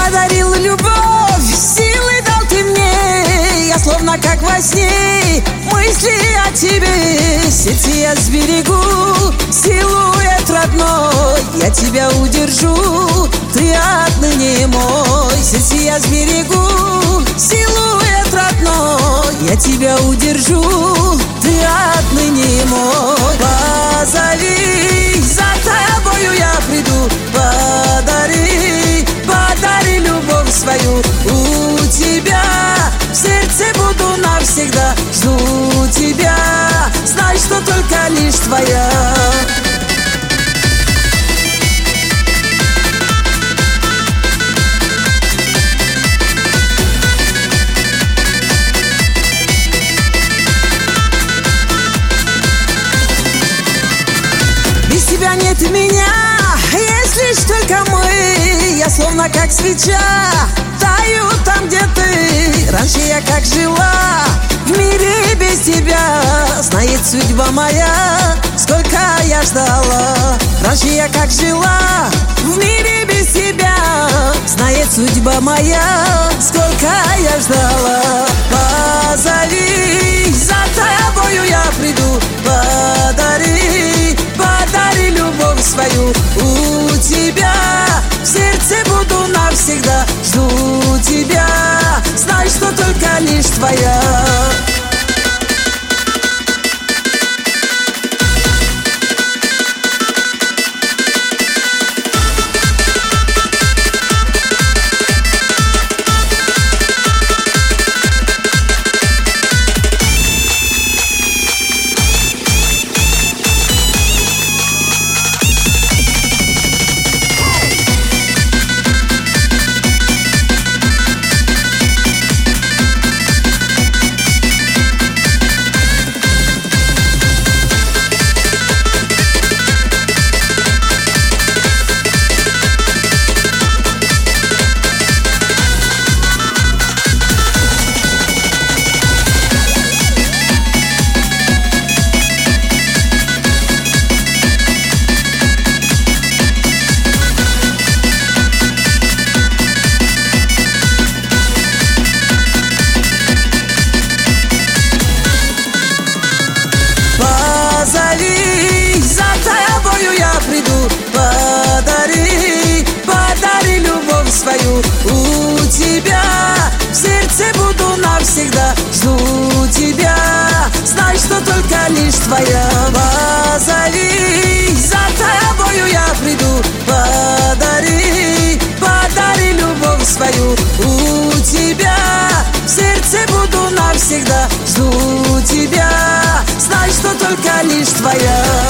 подарил любовь, силы дал ты мне. Я словно как во сне, мысли о тебе. Сердце я сберегу, силуэт родной, я тебя удержу, ты отныне мой. Сердце я сберегу, силуэт родной, я тебя удержу, ты отныне мой. Позови, за тобою я приду, подари любовь свою. У тебя в сердце буду навсегда, жду тебя, знай, что только лишь твоя. Без тебя нет меня, есть лишь только мы. Я словно как свеча, таю там, где ты. Раньше я как жила в мире без тебя, знает судьба моя, сколько я ждала. Раньше я как жила в мире без тебя, знает судьба моя, сколько я ждала. Позови, за тобою я приду, подари любовь свою. У тебя в сердце буду навсегда, жду тебя, знай, что только лишь твоя. Позови, за тобою я приду, подари любовь свою. У тебя в сердце буду навсегда, жду тебя, знай, что только лишь твоя. Позови, за тобою я приду, подари любовь свою. У тебя в сердце буду навсегда, жду тебя, знай, что только лишь твоя.